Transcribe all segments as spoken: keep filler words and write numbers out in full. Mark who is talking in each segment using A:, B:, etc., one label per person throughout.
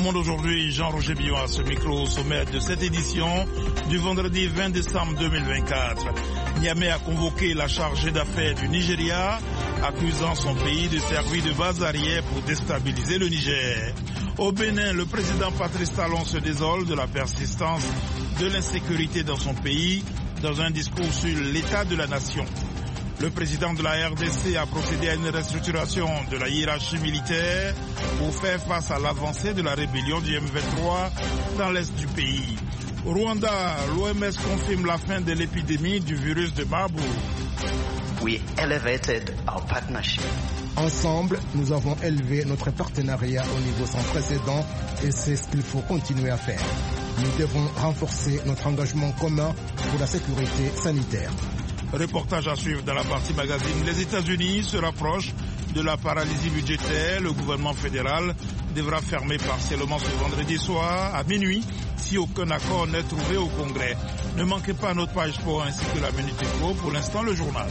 A: Monde aujourd'hui, Jean-Roger Billon à ce micro au sommet de cette édition du vendredi vingt décembre deux mille vingt-quatre. Niamey a convoqué la chargée d'affaires du Nigeria, accusant son pays de servir de base arrière pour déstabiliser le Niger. Au Bénin, le président Patrice Talon se désole de la persistance de l'insécurité dans son pays dans un discours sur l'état de la nation. Le président de la R D C a procédé à une restructuration de la hiérarchie militaire pour faire face à l'avancée de la rébellion du M vingt-trois dans l'est du pays. Au Rwanda, l'O M S confirme la fin de l'épidémie du virus de Marburg.
B: We elevated our partnership.
C: Ensemble, nous avons élevé notre partenariat au niveau sans précédent et c'est ce qu'il faut continuer à faire. Nous devons renforcer notre engagement commun pour la sécurité sanitaire.
A: Reportage à suivre dans la partie magazine. Les États-Unis se rapprochent de la paralysie budgétaire. Le gouvernement fédéral devra fermer partiellement ce vendredi soir à minuit si aucun accord n'est trouvé au Congrès. Ne manquez pas notre page sport ainsi que la Minute Éco. Pour l'instant, le journal.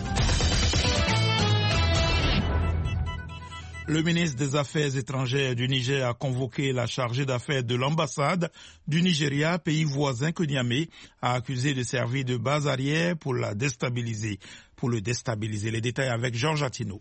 A: Le ministre des Affaires étrangères du Niger a convoqué la chargée d'affaires de l'ambassade du Nigeria, pays voisin que Niamey, a accusé de servir de base arrière pour la déstabiliser, pour le déstabiliser. Les détails avec Georges Attino.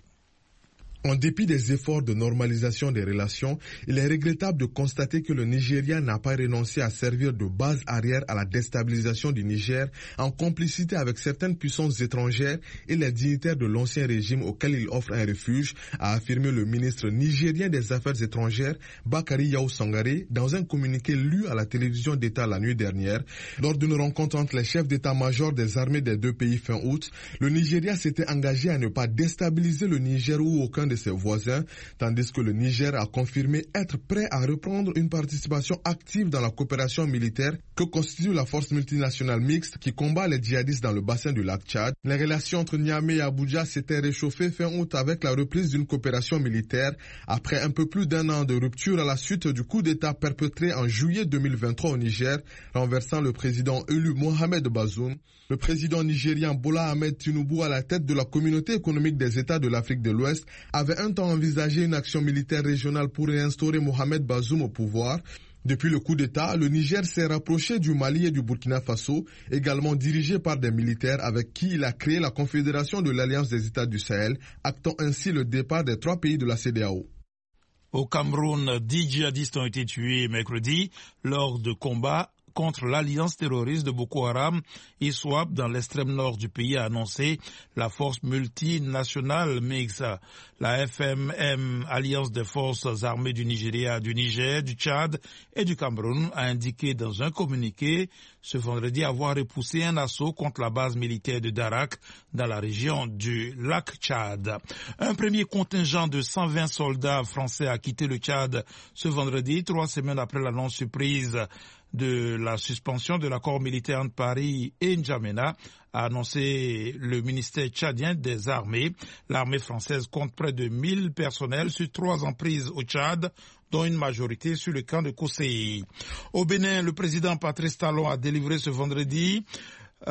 D: En dépit des efforts de normalisation des relations, il est regrettable de constater que le Nigeria n'a pas renoncé à servir de base arrière à la déstabilisation du Niger en complicité avec certaines puissances étrangères et les dignitaires de l'ancien régime auquel il offre un refuge, a affirmé le ministre nigérien des Affaires étrangères, Bakari Yao Sangare, dans un communiqué lu à la télévision d'État la nuit dernière. Lors d'une rencontre entre les chefs d'état-major des armées des deux pays fin août, le Nigeria s'était engagé à ne pas déstabiliser le Niger ou aucun de ses voisins, tandis que le Niger a confirmé être prêt à reprendre une participation active dans la coopération militaire que constitue la force multinationale mixte qui combat les djihadistes dans le bassin du lac Tchad. Les relations entre Niamey et Abuja s'étaient réchauffées fin août avec la reprise d'une coopération militaire après un peu plus d'un an de rupture à la suite du coup d'État perpétré en juillet deux mille vingt-trois au Niger, renversant le président élu Mohamed Bazoum. Le président nigérien Bola Ahmed Tinubu, à la tête de la communauté économique des États de l'Afrique de l'Ouest, avait un temps envisagé une action militaire régionale pour réinstaurer Mohamed Bazoum au pouvoir. Depuis le coup d'État, le Niger s'est rapproché du Mali et du Burkina Faso, également dirigé par des militaires avec qui il a créé la Confédération de l'Alliance des États du Sahel, actant ainsi le départ des trois pays de la C E D E A O.
A: Au Cameroun, dix djihadistes ont été tués mercredi lors de combats contre l'alliance terroriste de Boko Haram. ISWAP, dans l'extrême nord du pays, a annoncé la force multinationale mixte. La F M M, Alliance des forces armées du Nigeria, du Niger, du Tchad et du Cameroun, a indiqué dans un communiqué ce vendredi avoir repoussé un assaut contre la base militaire de Darak dans la région du lac Tchad. Un premier contingent de cent vingt soldats français a quitté le Tchad ce vendredi, trois semaines après l'annonce surprise de la suspension de l'accord militaire entre Paris et N'Djamena, a annoncé le ministère tchadien des armées. L'armée française compte près de mille personnels sur trois emprises au Tchad, dont une majorité sur le camp de Kosseyi. Au Bénin, le président Patrice Talon a délivré ce vendredi Euh,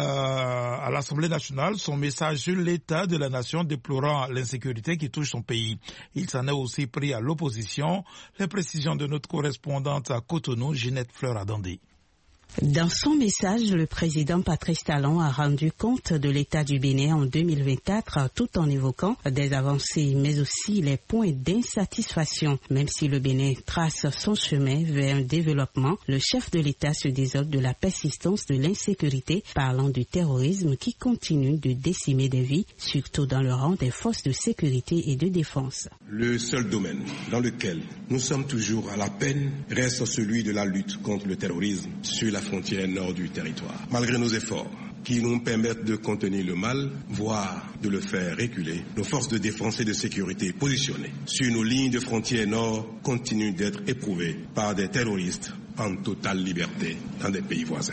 A: à l'Assemblée nationale son message sur l'état de la nation, déplorant l'insécurité qui touche son pays. Il s'en est aussi pris à l'opposition. Les précisions de notre correspondante à Cotonou, Ginette Fleur-Adandé.
E: Dans son message, le président Patrice Talon a rendu compte de l'état du Bénin en deux mille vingt-quatre tout en évoquant des avancées mais aussi les points d'insatisfaction. Même si le Bénin trace son chemin vers un développement, le chef de l'État se désole de la persistance de l'insécurité, parlant du terrorisme qui continue de décimer des vies, surtout dans le rang des forces de sécurité et de défense.
F: Le seul domaine dans lequel nous sommes toujours à la peine reste celui de la lutte contre le terrorisme sur la frontière nord du territoire. Malgré nos efforts qui nous permettent de contenir le mal, voire de le faire reculer, nos forces de défense et de sécurité positionnées sur nos lignes de frontière nord continuent d'être éprouvées par des terroristes en totale liberté dans des pays voisins.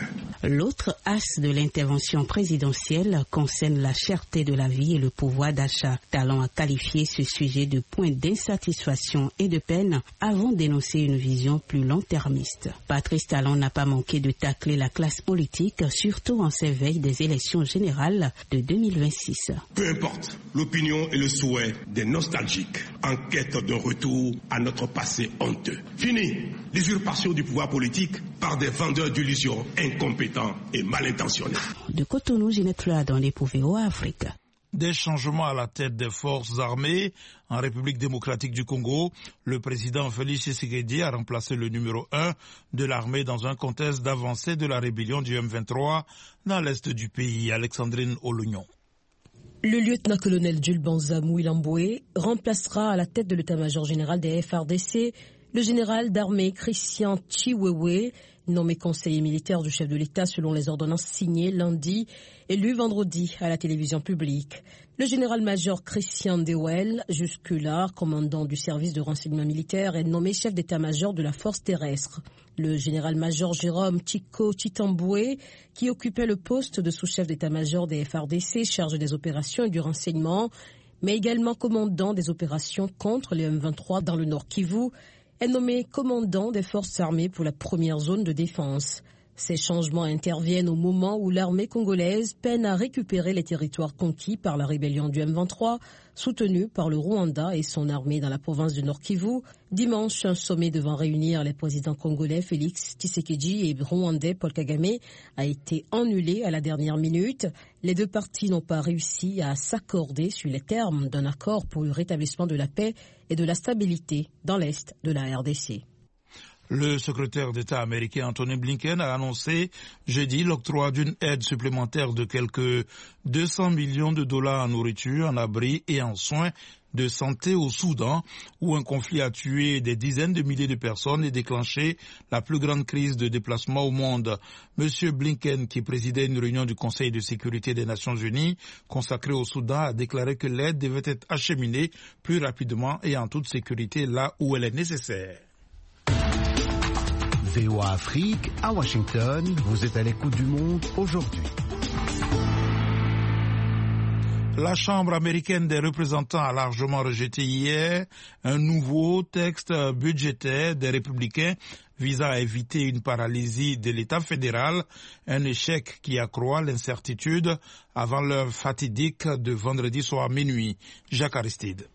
E: L'autre axe de l'intervention présidentielle concerne la cherté de la vie et le pouvoir d'achat. Talon a qualifié ce sujet de point d'insatisfaction et de peine avant d'énoncer une vision plus long-termiste. Patrice Talon n'a pas manqué de tacler la classe politique, surtout en ces veilles des élections générales de deux mille vingt-six.
F: Peu importe l'opinion et le souhait des nostalgiques en quête d'un retour à notre passé honteux. Fini l'usurpation du pouvoir politique par des vendeurs d'illusions incompétents et mal intentionnés.
E: De Cotonou, Ginette Fladon, les P O V O Afrique.
A: Des changements à la tête des forces armées en République démocratique du Congo. Le président Félix Tshisekedi a remplacé le numéro un de l'armée dans un contexte d'avancée de la rébellion du M vingt-trois dans l'est du pays. Alexandrine Olognon.
G: Le lieutenant-colonel Jules Banza Mouilamboué remplacera à la tête de l'état-major général des F R D C le général d'armée Christian Chiwewe, nommé conseiller militaire du chef de l'État selon les ordonnances signées lundi, élu vendredi à la télévision publique. Le général-major Christian Dewel, jusque-là commandant du service de renseignement militaire, est nommé chef d'état-major de la force terrestre. Le général-major Jérôme Chico Chitamboué, qui occupait le poste de sous-chef d'état-major des F R D C, chargé des opérations et du renseignement, mais également commandant des opérations contre les M vingt-trois dans le Nord Kivu, est nommé commandant des forces armées pour la première zone de défense. Ces changements interviennent au moment où l'armée congolaise peine à récupérer les territoires conquis par la rébellion du M vingt-trois, soutenue par le Rwanda et son armée dans la province du Nord Kivu. Dimanche, un sommet devant réunir les présidents congolais Félix Tshisekedi et rwandais Paul Kagame a été annulé à la dernière minute. Les deux parties n'ont pas réussi à s'accorder sur les termes d'un accord pour le rétablissement de la paix et de la stabilité dans l'est de la R D C.
A: Le secrétaire d'État américain Anthony Blinken a annoncé jeudi l'octroi d'une aide supplémentaire de quelques deux cents millions de dollars en nourriture, en abri et en soins de santé au Soudan, où un conflit a tué des dizaines de milliers de personnes et déclenché la plus grande crise de déplacement au monde. Monsieur Blinken, qui présidait une réunion du Conseil de sécurité des Nations Unies consacrée au Soudan, a déclaré que l'aide devait être acheminée plus rapidement et en toute sécurité là où elle est nécessaire.
H: V O A Afrique, à Washington, vous êtes à l'écoute du monde aujourd'hui.
A: La Chambre américaine des représentants a largement rejeté hier un nouveau texte budgétaire des républicains visant à éviter une paralysie de l'État fédéral, un échec qui accroît l'incertitude avant l'heure fatidique de vendredi soir minuit. Jacques Aristide.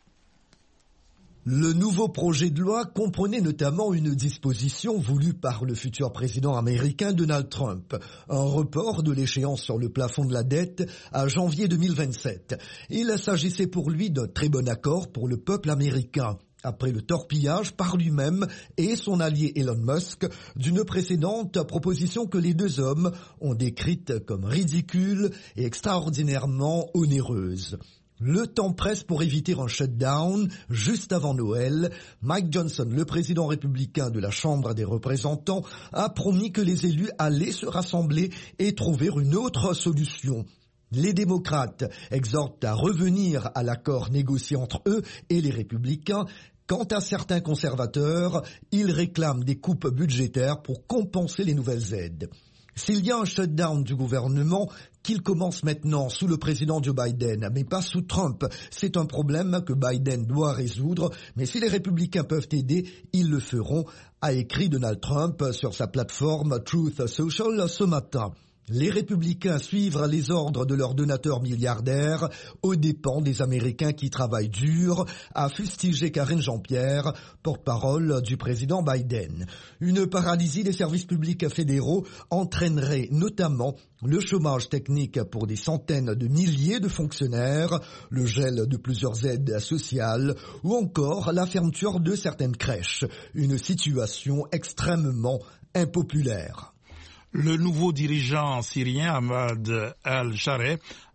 I: Le nouveau projet de loi comprenait notamment une disposition voulue par le futur président américain Donald Trump, un report de l'échéance sur le plafond de la dette à janvier deux mille vingt-sept. Il s'agissait pour lui d'un très bon accord pour le peuple américain, après le torpillage par lui-même et son allié Elon Musk d'une précédente proposition que les deux hommes ont décrite comme ridicule et extraordinairement onéreuse. Le temps presse pour éviter un shutdown juste avant Noël. Mike Johnson, le président républicain de la Chambre des représentants, a promis que les élus allaient se rassembler et trouver une autre solution. Les démocrates exhortent à revenir à l'accord négocié entre eux et les républicains. Quant à certains conservateurs, ils réclament des coupes budgétaires pour compenser les nouvelles aides. S'il y a un shutdown du gouvernement, qu'il commence maintenant sous le président Joe Biden, mais pas sous Trump, c'est un problème que Biden doit résoudre, mais si les républicains peuvent aider, ils le feront, a écrit Donald Trump sur sa plateforme Truth Social ce matin. Les républicains suivent les ordres de leurs donateurs milliardaires aux dépens des Américains qui travaillent dur, a fustigé Karine Jean-Pierre, porte-parole du président Biden. Une paralysie des services publics fédéraux entraînerait notamment le chômage technique pour des centaines de milliers de fonctionnaires, le gel de plusieurs aides sociales ou encore la fermeture de certaines crèches, une situation extrêmement impopulaire.
A: Le nouveau dirigeant syrien Ahmad al-Shareh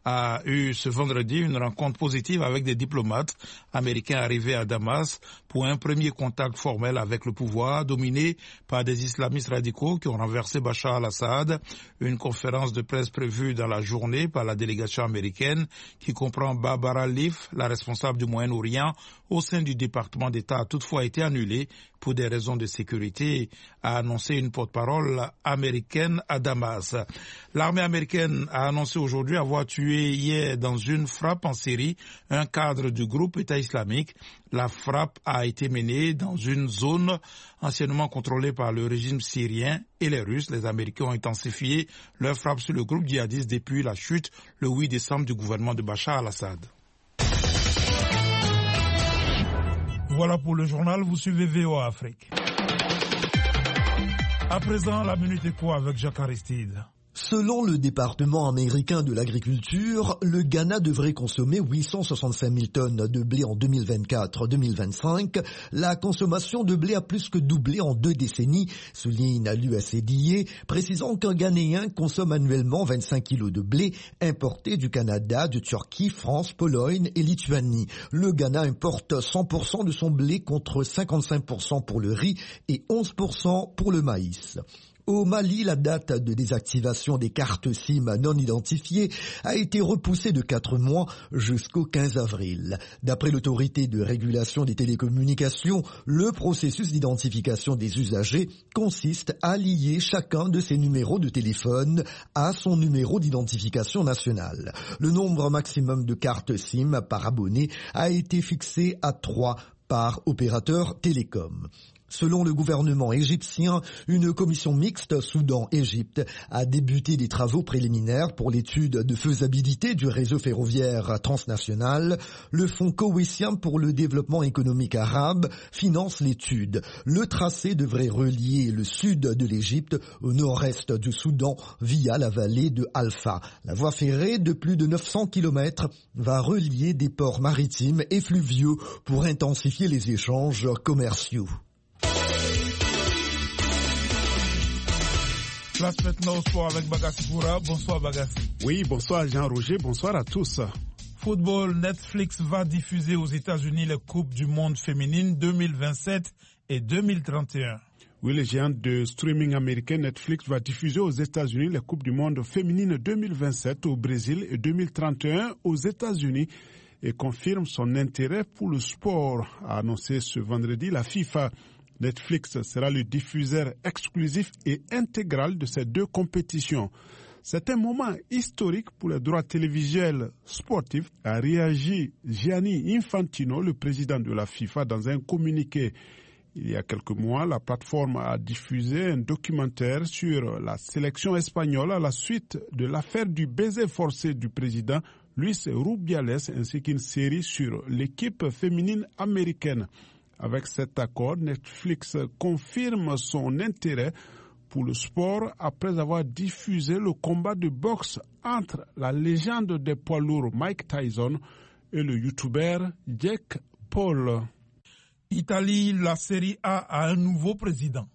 A: a eu ce vendredi une rencontre positive avec des diplomates américains arrivés à Damas pour un premier contact formel avec le pouvoir dominé par des islamistes radicaux qui ont renversé Bachar al-Assad. Une conférence de presse prévue dans la journée par la délégation américaine qui comprend Barbara Leaf, la responsable du Moyen-Orient au sein du département d'État, a toutefois été annulée pour des raisons de sécurité, a annoncé une porte-parole américaine à Damas. L'armée américaine a annoncé aujourd'hui avoir tué hier dans une frappe en Syrie un cadre du groupe État islamique. La frappe a été menée dans une zone anciennement contrôlée par le régime syrien et les Russes. Les Américains ont intensifié leur frappe sur le groupe djihadiste depuis la chute le huit décembre du gouvernement de Bachar al-Assad. Voilà pour le journal, vous suivez V O A Afrique. À présent, la Minute Éco avec Jacques Aristide.
I: Selon le département américain de l'agriculture, le Ghana devrait consommer huit cent soixante-cinq mille tonnes de blé en deux mille vingt-quatre deux mille vingt-cinq. La consommation de blé a plus que doublé en deux décennies, souligne l'U S A D A, précisant qu'un Ghanéen consomme annuellement vingt-cinq kilos de blé importé du Canada, de Turquie, France, Pologne et Lituanie. Le Ghana importe cent pour cent de son blé contre cinquante-cinq pour cent pour le riz et onze pour cent pour le maïs. Au Mali, la date de désactivation des cartes SIM non identifiées a été repoussée de quatre mois jusqu'au quinze avril. D'après l'autorité de régulation des télécommunications, le processus d'identification des usagers consiste à lier chacun de ces numéros de téléphone à son numéro d'identification nationale. Le nombre maximum de cartes SIM par abonné a été fixé à trois par opérateur télécom. Selon le gouvernement égyptien, une commission mixte Soudan-Égypte a débuté des travaux préliminaires pour l'étude de faisabilité du réseau ferroviaire transnational. Le Fonds koweïtien pour le développement économique arabe finance l'étude. Le tracé devrait relier le sud de l'Égypte au nord-est du Soudan via la vallée de Alpha. La voie ferrée de plus de neuf cents kilomètres va relier des ports maritimes et fluviaux pour intensifier les échanges commerciaux.
A: Place maintenant au sport avec Bagassi Foura. Bonsoir Bagassi.
J: Oui, bonsoir Jean-Roger, bonsoir à tous.
A: Football, Netflix va diffuser aux États-Unis les Coupes du Monde féminines deux mille vingt-sept et deux mille trente et un.
J: Oui, le géant de streaming américain Netflix va diffuser aux États-Unis les Coupes du Monde féminines deux mille vingt-sept au Brésil et deux mille trente et un aux États-Unis et confirme son intérêt pour le sport, a annoncé ce vendredi la FIFA. Netflix sera le diffuseur exclusif et intégral de ces deux compétitions. C'est un moment historique pour les droits télévisuels sportifs, a réagi Gianni Infantino, le président de la FIFA, dans un communiqué. Il y a quelques mois, la plateforme a diffusé un documentaire sur la sélection espagnole à la suite de l'affaire du baiser forcé du président Luis Rubiales, ainsi qu'une série sur l'équipe féminine américaine. Avec cet accord, Netflix confirme son intérêt pour le sport après avoir diffusé le combat de boxe entre la légende des poids lourds Mike Tyson et le youtubeur Jake Paul.
A: Italie, la Serie A a un nouveau président.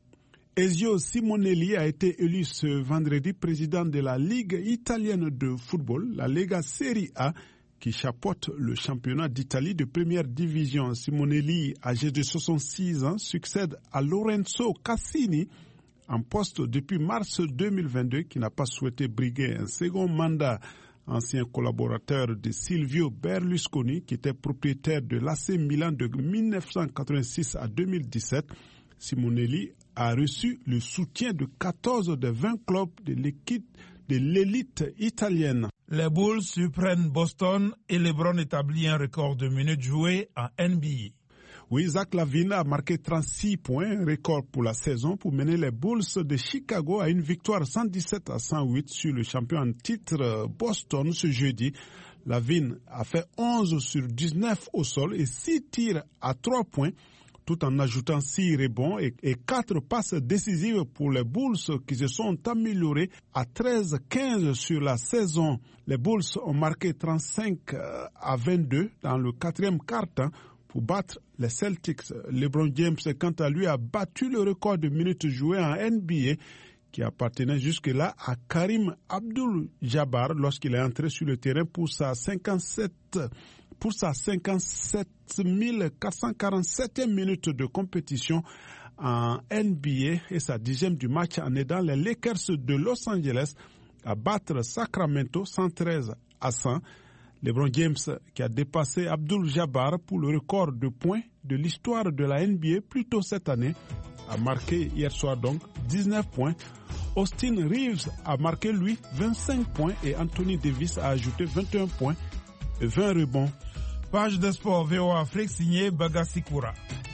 J: Ezio Simonelli a été élu ce vendredi président de la Ligue italienne de football, la Lega Serie A, qui chapeaute le championnat d'Italie de première division. Simonelli, âgé de soixante-six ans, succède à Lorenzo Cassini, en poste depuis mars deux mille vingt-deux, qui n'a pas souhaité briguer un second mandat. Ancien collaborateur de Silvio Berlusconi, qui était propriétaire de l'A C Milan de mille neuf cent quatre-vingt-six à deux mille dix-sept, Simonelli a reçu le soutien de quatorze des vingt clubs de l'équipe de l'élite italienne.
A: Les Bulls surprennent Boston et LeBron établit un record de minutes jouées en N B A.
J: Oui, Zach LaVine a marqué trente-six points, record pour la saison, pour mener les Bulls de Chicago à une victoire cent dix-sept à cent huit sur le champion en titre Boston ce jeudi. LaVine a fait onze sur dix-neuf au sol et six tirs à trois points, tout en ajoutant six rebonds et, et quatre passes décisives pour les Bulls qui se sont améliorés à treize à quinze sur la saison. Les Bulls ont marqué trente-cinq à vingt-deux dans le quatrième quart-temps pour battre les Celtics. LeBron James, quant à lui, a battu le record de minutes jouées en N B A qui appartenait jusque-là à Karim Abdul-Jabbar lorsqu'il est entré sur le terrain pour sa cinquante-sept pour sa cinquante-sept mille quatre cent quarante-septième minute de compétition en N B A et sa dixième du match en aidant les Lakers de Los Angeles à battre Sacramento cent treize à cent. LeBron James, qui a dépassé Abdul-Jabbar pour le record de points de l'histoire de la N B A plus tôt cette année, a marqué hier soir donc dix-neuf points. Austin Reeves a marqué lui vingt-cinq points et Anthony Davis a ajouté vingt et un points et vingt rebonds.
A: Page de sport V O A Afrique signée Bagassi Koura.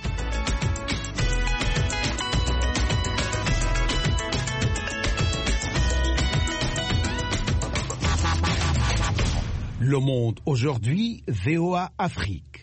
H: Le Monde aujourd'hui, V O A Afrique.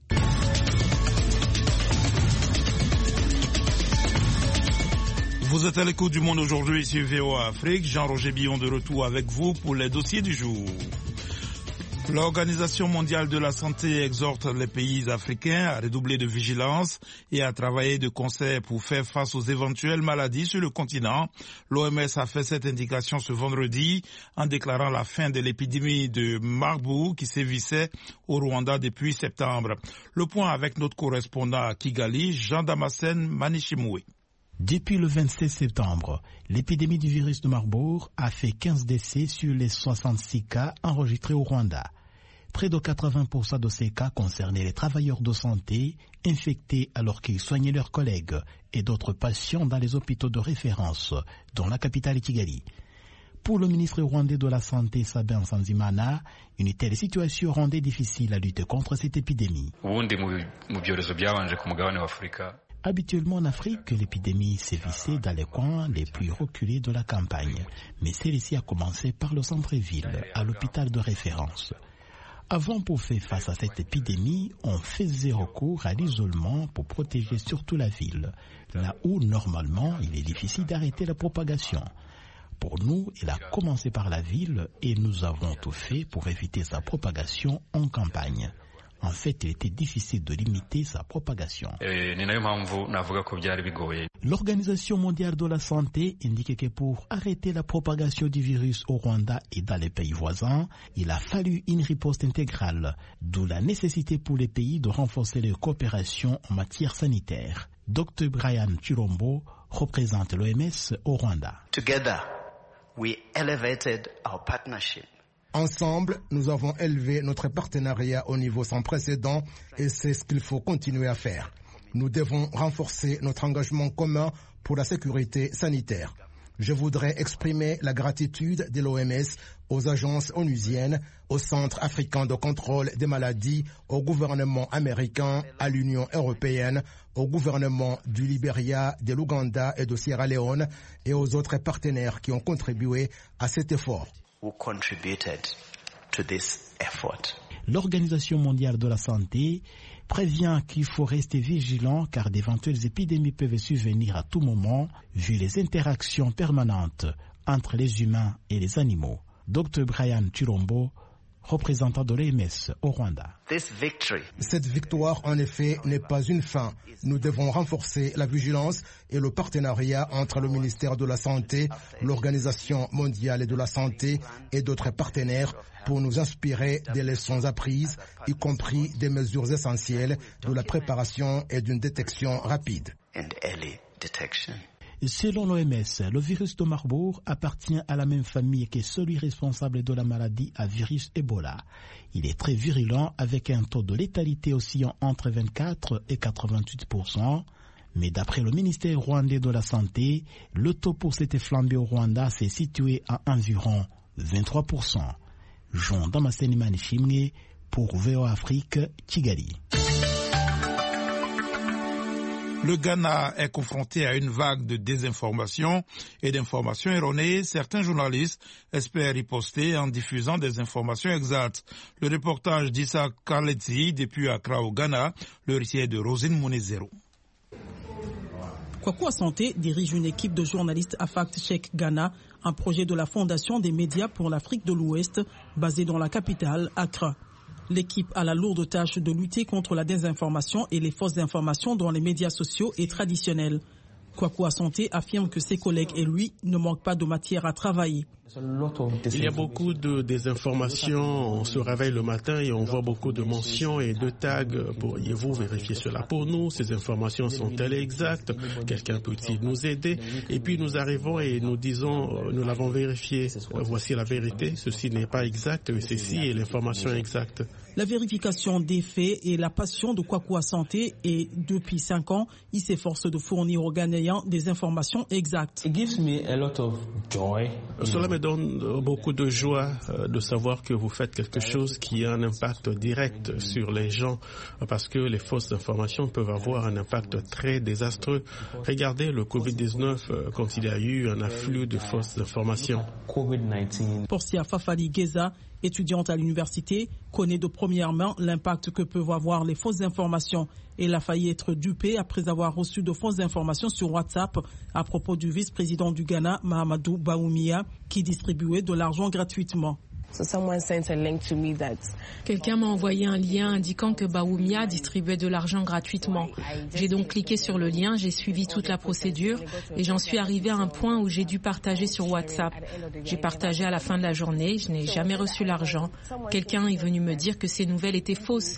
A: Vous êtes à l'écoute du Monde aujourd'hui sur V O A Afrique. Jean-Roger Billon de retour avec vous pour les dossiers du jour. L'Organisation mondiale de la santé exhorte les pays africains à redoubler de vigilance et à travailler de concert pour faire face aux éventuelles maladies sur le continent. L'O M S a fait cette indication ce vendredi en déclarant la fin de l'épidémie de Marburg qui sévissait au Rwanda depuis septembre. Le point avec notre correspondant à Kigali, Jean Damascène Manichimoué.
K: Depuis le vingt-six septembre, l'épidémie du virus de Marburg a fait quinze décès sur les soixante-six cas enregistrés au Rwanda. Près de quatre-vingts pour cent de ces cas concernaient les travailleurs de santé infectés alors qu'ils soignaient leurs collègues et d'autres patients dans les hôpitaux de référence, dont la capitale Kigali. Pour le ministre rwandais de la Santé, Sabin Nsanzimana, une telle situation rendait difficile à lutter contre cette épidémie. Habituellement en Afrique, l'épidémie sévissait dans les coins les plus reculés de la campagne, mais celle-ci a commencé par le centre-ville, à l'hôpital de référence. Avant, pour faire face à cette épidémie, on faisait recours à l'isolement pour protéger surtout la ville, là où normalement il est difficile d'arrêter la propagation. Pour nous, il a commencé par la ville et nous avons tout fait pour éviter sa propagation en campagne. En fait, il était difficile de limiter sa propagation. L'Organisation mondiale de la santé indique que pour arrêter la propagation du virus au Rwanda et dans les pays voisins, il a fallu une riposte intégrale, d'où la nécessité pour les pays de renforcer leur coopération en matière sanitaire. docteur Brian Chirombo représente l'O M S au Rwanda.
B: Together, we elevated our partnership.
C: Ensemble, nous avons élevé notre partenariat au niveau sans précédent et c'est ce qu'il faut continuer à faire. Nous devons renforcer notre engagement commun pour la sécurité sanitaire. Je voudrais exprimer la gratitude de l'O M S, aux agences onusiennes, au Centre africain de contrôle des maladies, au gouvernement américain, à l'Union européenne, au gouvernement du Libéria, de l'Ouganda et de Sierra Leone et aux autres partenaires qui ont contribué à cet effort.
B: Who contributed to this effort.
K: L'Organisation mondiale de la santé prévient qu'il faut rester vigilant car d'éventuelles épidémies peuvent survenir à tout moment vu les interactions permanentes entre les humains et les animaux. docteur Brian Chirombo, représentant de l'O M S au Rwanda.
B: This victory.
C: Cette victoire, en effet, n'est pas une fin. Nous devons renforcer la vigilance et le partenariat entre le ministère de la Santé, l'Organisation mondiale de la santé et d'autres partenaires pour nous inspirer des leçons apprises, y compris des mesures essentielles de la préparation et d'une détection rapide.
B: And early detection.
K: Selon l'O M S, le virus de Marburg appartient à la même famille que celui responsable de la maladie à virus Ebola. Il est très virulent avec un taux de létalité oscillant entre vingt-quatre et quatre-vingt-huit pour cent. Mais d'après le ministère rwandais de la Santé, le taux pour cette flambée au Rwanda s'est situé à environ vingt-trois pour cent. Jean Damascène Manichimoué pour V O A Afrique, Kigali.
A: Le Ghana est confronté à une vague de désinformation et d'informations erronées. Certains journalistes espèrent riposter en diffusant des informations exactes. Le reportage d'Issa Kaleti depuis Accra au Ghana, le récit de Rosine Mounezero.
L: Kwaku Asante dirige une équipe de journalistes à Fact Check Ghana, un projet de la Fondation des médias pour l'Afrique de l'Ouest, basé dans la capitale, Accra. L'équipe a la lourde tâche de lutter contre la désinformation et les fausses informations dans les médias sociaux et traditionnels. Kwaku Asante affirme que ses collègues et lui ne manquent pas de matière à travailler.
M: Il y a beaucoup de désinformation. On se réveille le matin et on voit beaucoup de mentions et de tags. Pourriez-vous vérifier cela pour nous? Ces informations sont-elles exactes? Quelqu'un peut-il nous aider? Et puis nous arrivons et nous disons, nous l'avons vérifié. Voici la vérité. Ceci n'est pas exact. Ceci est l'information exacte.
L: La vérification des faits et la passion de Kwaku Asante, et depuis cinq ans, il s'efforce de fournir aux Ghanéens des informations exactes.
M: It gives me a lot of joy. Cela me donne beaucoup de joie de savoir que vous faites quelque chose qui a un impact direct sur les gens, parce que les fausses informations peuvent avoir un impact très désastreux. Regardez le covid dix-neuf quand il y a eu un afflux de fausses informations.
L: Portia Fafali Geza, étudiante à l'université, connaît de première main l'impact que peuvent avoir les fausses informations. Elle a failli être dupée après avoir reçu de fausses informations sur WhatsApp à propos du vice-président du Ghana, Mahamadou Bawumia, qui distribuait de l'argent gratuitement.
N: Quelqu'un m'a envoyé un lien indiquant que Bawumia distribuait de l'argent gratuitement. J'ai donc cliqué sur le lien, j'ai suivi toute la procédure et j'en suis arrivé à un point où j'ai dû partager sur WhatsApp. J'ai partagé à la fin de la journée, je n'ai jamais reçu l'argent. Quelqu'un est venu me dire que ces nouvelles étaient fausses.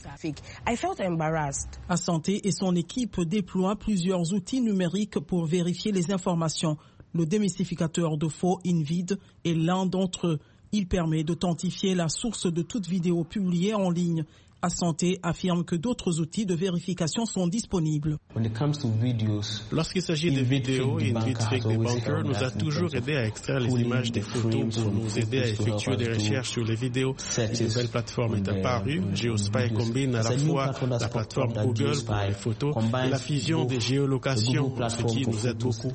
L: Asante et son équipe déploient plusieurs outils numériques pour vérifier les informations. Le démystificateur de faux Invid est l'un d'entre eux. Il permet d'authentifier la source de toute vidéo publiée en ligne. Asante affirme que d'autres outils de vérification sont disponibles.
M: Lorsqu'il s'agit des vidéos, Invid Fake Debunker nous a toujours aidé à extraire les images des photos pour nous aider à effectuer des recherches sur les vidéos. Une nouvelle plateforme est apparue. GeoSpy combine à la fois la plateforme Google pour les photos et la fusion des géolocations, ce qui nous aide beaucoup.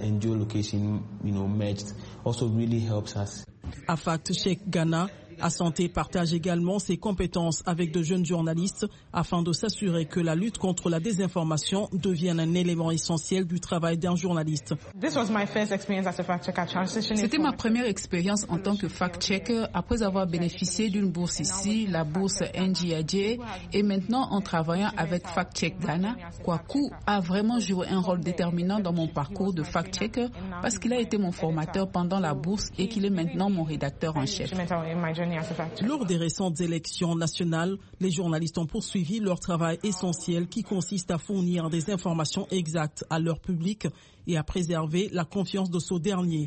L: À Fact Check Ghana, Asante partage également ses compétences avec de jeunes journalistes afin de s'assurer que la lutte contre la désinformation devienne un élément essentiel du travail d'un journaliste.
O: C'était ma première expérience en tant que fact-checker après avoir bénéficié d'une bourse ici, la bourse N G I J, et maintenant en travaillant avec Fact Check Ghana, Kwaku a vraiment joué un rôle déterminant dans mon parcours de fact-checker parce qu'il a été mon formateur pendant la bourse et qu'il est maintenant mon rédacteur en chef.
L: Lors des récentes élections nationales, les journalistes ont poursuivi leur travail essentiel qui consiste à fournir des informations exactes à leur public et à préserver la confiance de ce dernier.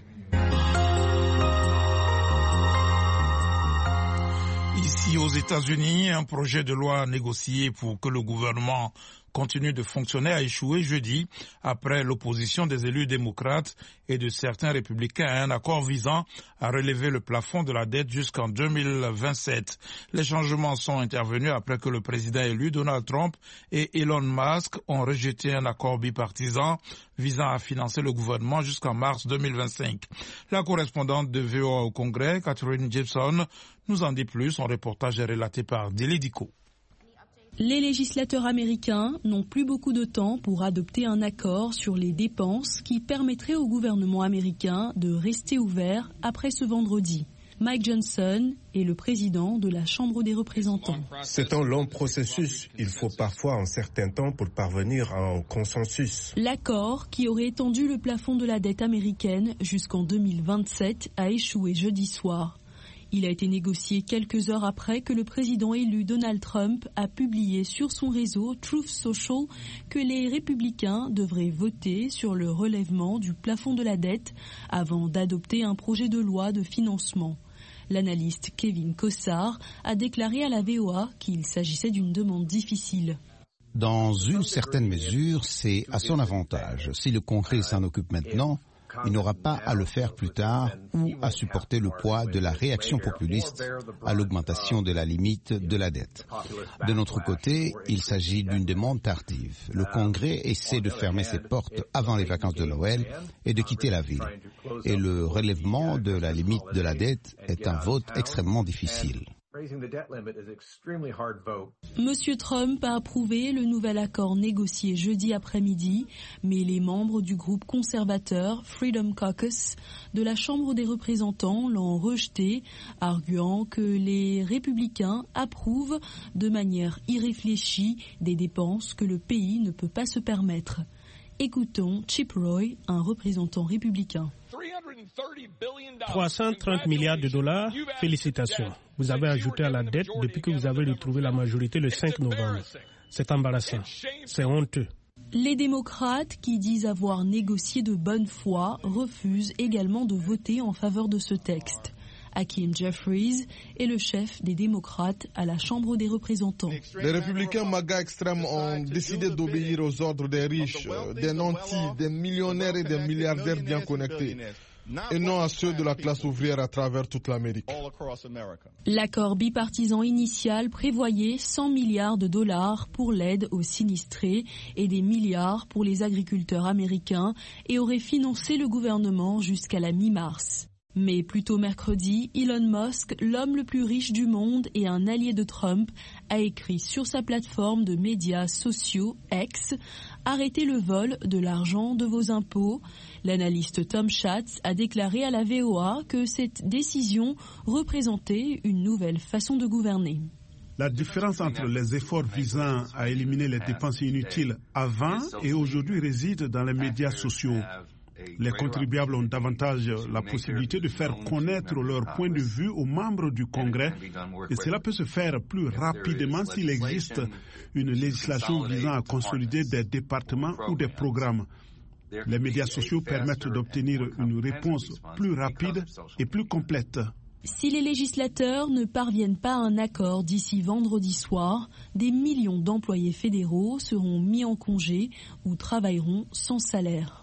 A: Ici aux États-Unis, un projet de loi négocié pour que le gouvernement continue de fonctionner a échoué jeudi après l'opposition des élus démocrates et de certains républicains à un accord visant à relever le plafond de la dette jusqu'en deux mille vingt-sept. Les changements sont intervenus après que le président élu Donald Trump et Elon Musk ont rejeté un accord bipartisan visant à financer le gouvernement jusqu'en mars deux mille vingt-cinq. La correspondante de V O A au Congrès, Catherine Gibson, nous en dit plus. Son reportage est relaté par Dili Diko.
P: Les législateurs américains n'ont plus beaucoup de temps pour adopter un accord sur les dépenses qui permettrait au gouvernement américain de rester ouvert après ce vendredi. Mike Johnson est le président de la Chambre des représentants.
Q: C'est un long processus. Il faut parfois un certain temps pour parvenir à un consensus.
P: L'accord, qui aurait étendu le plafond de la dette américaine jusqu'en deux mille vingt-sept, a échoué jeudi soir. Il a été négocié quelques heures après que le président élu Donald Trump a publié sur son réseau Truth Social que les républicains devraient voter sur le relèvement du plafond de la dette avant d'adopter un projet de loi de financement. L'analyste Kevin Kossar a déclaré à la V O A qu'il s'agissait d'une demande difficile.
R: Dans une certaine mesure, c'est à son avantage. Si le Congrès s'en occupe maintenant, il n'aura pas à le faire plus tard ou à supporter le poids de la réaction populiste à l'augmentation de la limite de la dette. De notre côté, il s'agit d'une demande tardive. Le Congrès essaie de fermer ses portes avant les vacances de Noël et de quitter la ville. Et le relèvement de la limite de la dette est un vote extrêmement difficile.
P: Monsieur Trump a approuvé le nouvel accord négocié jeudi après-midi, mais les membres du groupe conservateur Freedom Caucus de la Chambre des représentants l'ont rejeté, arguant que les républicains approuvent de manière irréfléchie des dépenses que le pays ne peut pas se permettre. Écoutons Chip Roy, un représentant républicain.
S: trois cent trente milliards de dollars, félicitations. Vous avez ajouté à la dette depuis que vous avez retrouvé la majorité le cinq novembre. C'est embarrassant. C'est honteux.
P: Les démocrates, qui disent avoir négocié de bonne foi, refusent également de voter en faveur de ce texte. Hakeem Jeffries est le chef des démocrates à la Chambre des représentants.
D: Les républicains MAGA extrêmes ont décidé d'obéir aux ordres des riches, des nantis, des millionnaires et des milliardaires bien connectés, et non à ceux de la classe ouvrière à travers toute l'Amérique.
P: L'accord bipartisan initial prévoyait cent milliards de dollars pour l'aide aux sinistrés et des milliards pour les agriculteurs américains et aurait financé le gouvernement jusqu'à la mi-mars. Mais plus tôt mercredi, Elon Musk, l'homme le plus riche du monde et un allié de Trump, a écrit sur sa plateforme de médias sociaux X « Arrêtez le vol de l'argent de vos impôts ». L'analyste Tom Schatz a déclaré à la V O A que cette décision représentait une nouvelle façon de gouverner.
J: La différence entre les efforts visant à éliminer les dépenses inutiles avant et aujourd'hui réside dans les médias sociaux. Les contribuables ont davantage la possibilité de faire connaître leur point de vue aux membres du Congrès et cela peut se faire plus rapidement s'il existe une législation visant à consolider des départements ou des programmes. Les médias sociaux permettent d'obtenir une réponse plus rapide et plus complète.
P: Si les législateurs ne parviennent pas à un accord d'ici vendredi soir, des millions d'employés fédéraux seront mis en congé ou travailleront sans salaire.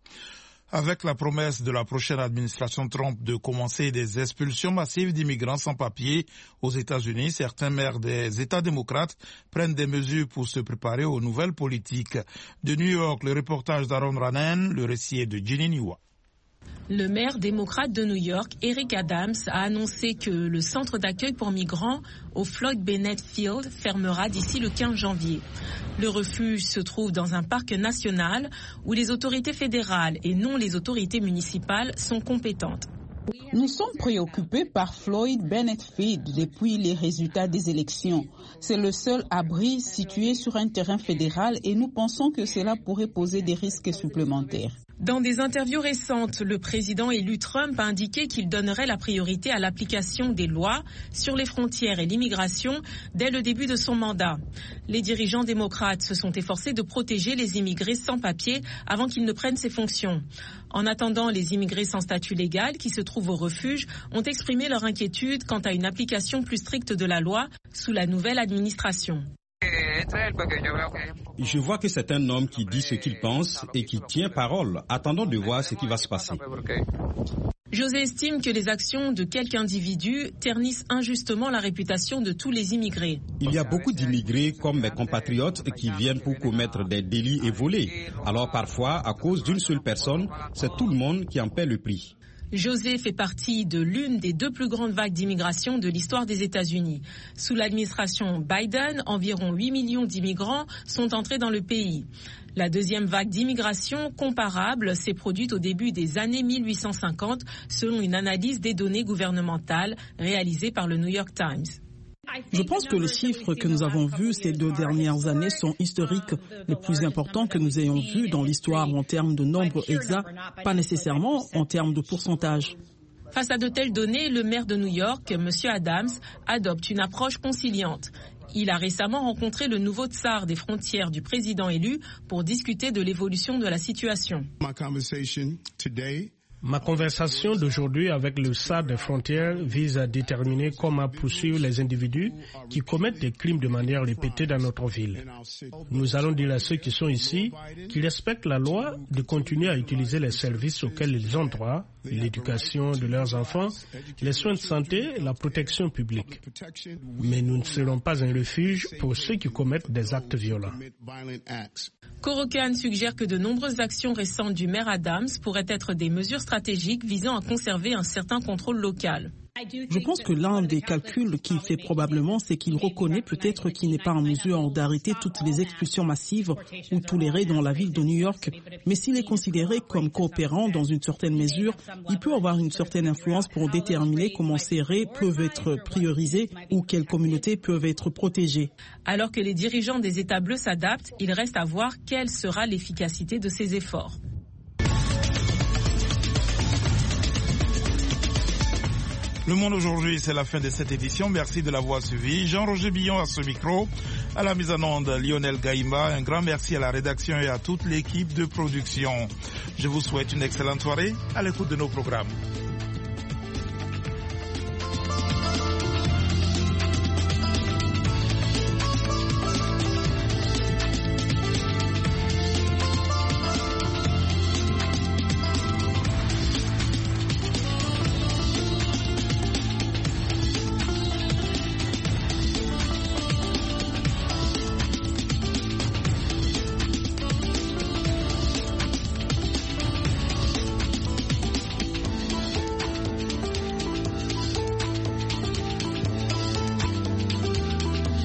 A: Avec la promesse de la prochaine administration Trump de commencer des expulsions massives d'immigrants sans papier aux États-Unis, certains maires des États démocrates prennent des mesures pour se préparer aux nouvelles politiques. De New York, le reportage d'Aaron Ranen, le récit est de Ginny Niwa.
N: Le maire démocrate de New York, Eric Adams, a annoncé que le centre d'accueil pour migrants au Floyd Bennett Field fermera d'ici le quinze janvier. Le refuge se trouve dans un parc national où les autorités fédérales et non les autorités municipales sont compétentes.
T: Nous sommes préoccupés par Floyd Bennett Field depuis les résultats des élections. C'est le seul abri situé sur un terrain fédéral et nous pensons que cela pourrait poser des risques supplémentaires.
N: Dans des interviews récentes, le président élu Trump a indiqué qu'il donnerait la priorité à l'application des lois sur les frontières et l'immigration dès le début de son mandat. Les dirigeants démocrates se sont efforcés de protéger les immigrés sans papier avant qu'ils ne prennent ses fonctions. En attendant, les immigrés sans statut légal qui se trouvent au refuge ont exprimé leur inquiétude quant à une application plus stricte de la loi sous la nouvelle administration.
U: Je vois que c'est un homme qui dit ce qu'il pense et qui tient parole. Attendons de voir ce qui va se passer.
N: José estime que les actions de quelques individus ternissent injustement la réputation de tous les immigrés.
U: Il y a beaucoup d'immigrés comme mes compatriotes qui viennent pour commettre des délits et voler. Alors parfois, à cause d'une seule personne, c'est tout le monde qui en paie le prix.
N: José fait partie de l'une des deux plus grandes vagues d'immigration de l'histoire des États-Unis. Sous l'administration Biden, environ huit millions d'immigrants sont entrés dans le pays. La deuxième vague d'immigration comparable s'est produite au début des années mille huit cent cinquante, selon une analyse des données gouvernementales réalisée par le New York Times.
L: Je pense que les chiffres que nous avons vus ces deux dernières années sont historiques, les plus importants que nous ayons vus dans l'histoire en termes de nombre exact, pas nécessairement en termes de pourcentage.
N: Face à de telles données, le maire de New York, M. Adams, adopte une approche conciliante. Il a récemment rencontré le nouveau tsar des frontières du président élu pour discuter de l'évolution de la situation.
S: Ma conversation d'aujourd'hui avec le tsar des frontières vise à déterminer comment poursuivre les individus qui commettent des crimes de manière répétée dans notre ville. Nous allons dire à ceux qui sont ici qu'ils respectent la loi de continuer à utiliser les services auxquels ils ont droit, l'éducation de leurs enfants, les soins de santé, la protection publique. Mais nous ne serons pas un refuge pour ceux qui commettent des actes violents.
N: Corocan suggère que de nombreuses actions récentes du maire Adams pourraient être des mesures stratégiques visant à conserver un certain contrôle local.
L: Je pense que l'un des calculs qu'il fait probablement, c'est qu'il reconnaît peut-être qu'il n'est pas en mesure d'arrêter toutes les expulsions massives ou tolérées dans la ville de New York. Mais s'il est considéré comme coopérant dans une certaine mesure, il peut avoir une certaine influence pour déterminer comment ces raies peuvent être priorisées ou quelles communautés peuvent être protégées.
F: Alors que les dirigeants des États bleus s'adaptent, il reste à voir quelle sera l'efficacité de ces efforts.
A: Le Monde aujourd'hui, c'est la fin de cette édition. Merci de l'avoir suivi. Jean-Roger Billon à ce micro, à la mise en onde Lionel Gaïmba. Un grand merci à la rédaction et à toute l'équipe de production. Je vous souhaite une excellente soirée à l'écoute de nos programmes.